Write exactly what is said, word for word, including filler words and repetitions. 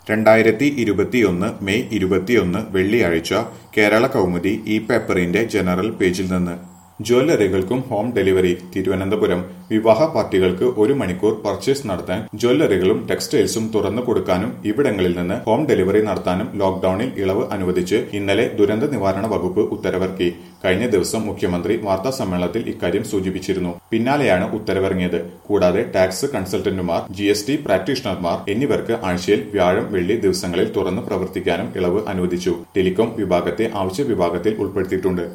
രണ്ടായിരത്തി ഇരുപത്തിയൊന്ന് മെയ് ഇരുപത്തിയൊന്ന് വെള്ളിയാഴ്ച കേരള കൗമുദി ഈ പേപ്പറിന്റെ ജനറൽ പേജിൽ നിന്ന് ജ്വല്ലറികൾക്കും ഹോം ഡെലിവറി തിരുവനന്തപുരം വിവാഹ പാർട്ടികൾക്ക് ഒരു മണിക്കൂർ പർച്ചേസ് നടത്താൻ ജ്വല്ലറികളും ടെക്സ്റ്റൈൽസും തുറന്നു കൊടുക്കാനും ഇവിടങ്ങളിൽ നിന്ന് ഹോം ഡെലിവറി നടത്താനും ലോക്ഡൌണിൽ ഇളവ് അനുവദിച്ച് ഇന്നലെ ദുരന്ത നിവാരണ വകുപ്പ് ഉത്തരവിറക്കി. കഴിഞ്ഞ ദിവസം മുഖ്യമന്ത്രി വാർത്താ സമ്മേളനത്തിൽ ഇക്കാര്യം സൂചിപ്പിച്ചിരുന്നു. പിന്നാലെയാണ് ഉത്തരവിറങ്ങിയത്. കൂടാതെ ടാക്സ് കൺസൾട്ടന്റുമാർ, ജി എസ് ടി പ്രാക്ടീഷണർമാർ എന്നിവർക്ക് ആഴ്ചയിൽ വ്യാഴം, വെള്ളി ദിവസങ്ങളിൽ തുറന്നു പ്രവർത്തിക്കാനും ഇളവ് അനുവദിച്ചു. ടെലികോം വിഭാഗത്തെ അവശ്യ വിഭാഗത്തിൽ ഉൾപ്പെടുത്തിയിട്ടുണ്ട്.